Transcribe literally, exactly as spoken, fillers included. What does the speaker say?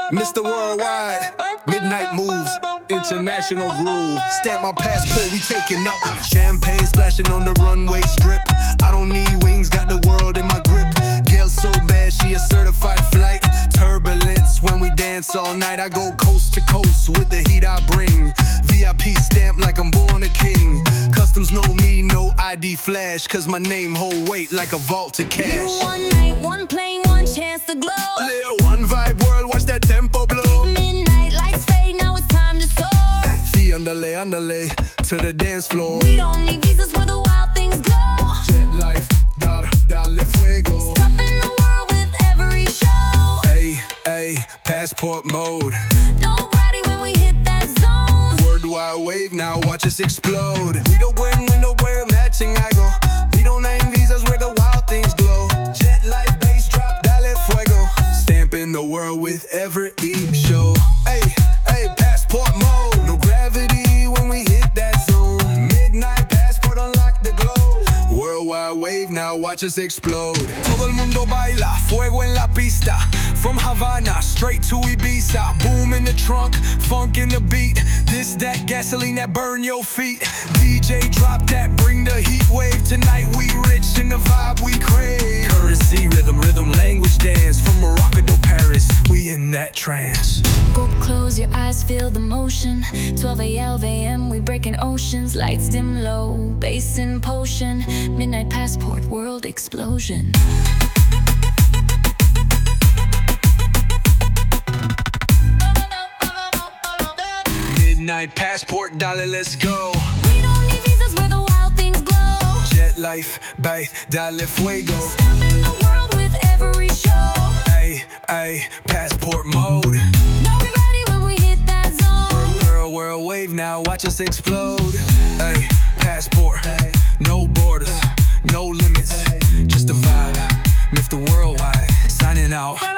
Mister Worldwide, midnight moves, international groove. Stamp my passport, we taking up. Champagne splashing on the runway strip. I don't need wings, got the world in my grip. Girl so bad, she a certified flight. Turbulence when we dance all night. I go coast to coast with the heat I bring. V I P stamp like I'm born a king. Customs know me, no I D flash, cause my name hold weight like a vault to cash. One night, one plane, one chance to glow. A little one vibe world, watch that tempo blow. Midnight lights fade, now it's time to soar. The underlay, underlay, to the dance floor. We don't need visas where the wild things go. Jet life, dale, dale fuego. Stopping the world with every show. Ay, ay, passport mode. Nobody when we hit that zone. Worldwide wave, now watch us explode. We don't wear window wear matching I go. We don't name visas where the wild things glow. Jet life, bass drop, dale fuego. Stamping the world with every show. Ay, ay, passport mode. No gravity when we hit that zone. Midnight passport, unlock the globe. Worldwide wave, now watch us explode. Todo el mundo baila, fuego en la pista. From Havana straight to Ibiza. Boom in the trunk, funk in the beat. This, that gasoline that burn your feet. D J drop that, bring the heat wave. Tonight we rich in the vibe we crave. Currency, rhythm, rhythm, language dance. From Morocco to Paris, we in that trance. Go close your eyes, feel the motion. twelve A M, we breaking oceans. Lights dim low, bass in potion. Midnight passport, world explosion. Midnight passport, dale, let's go. We don't need visas where the wild things glow. Jet life, bay, dale fuego. Stopping the world with every show. Ay, ay, passport mode. Know we ready when we hit that zone. World, world wave, now watch us explode. Ay, passport, no borders, no limits, just a vibe. Mister Worldwide, signing out.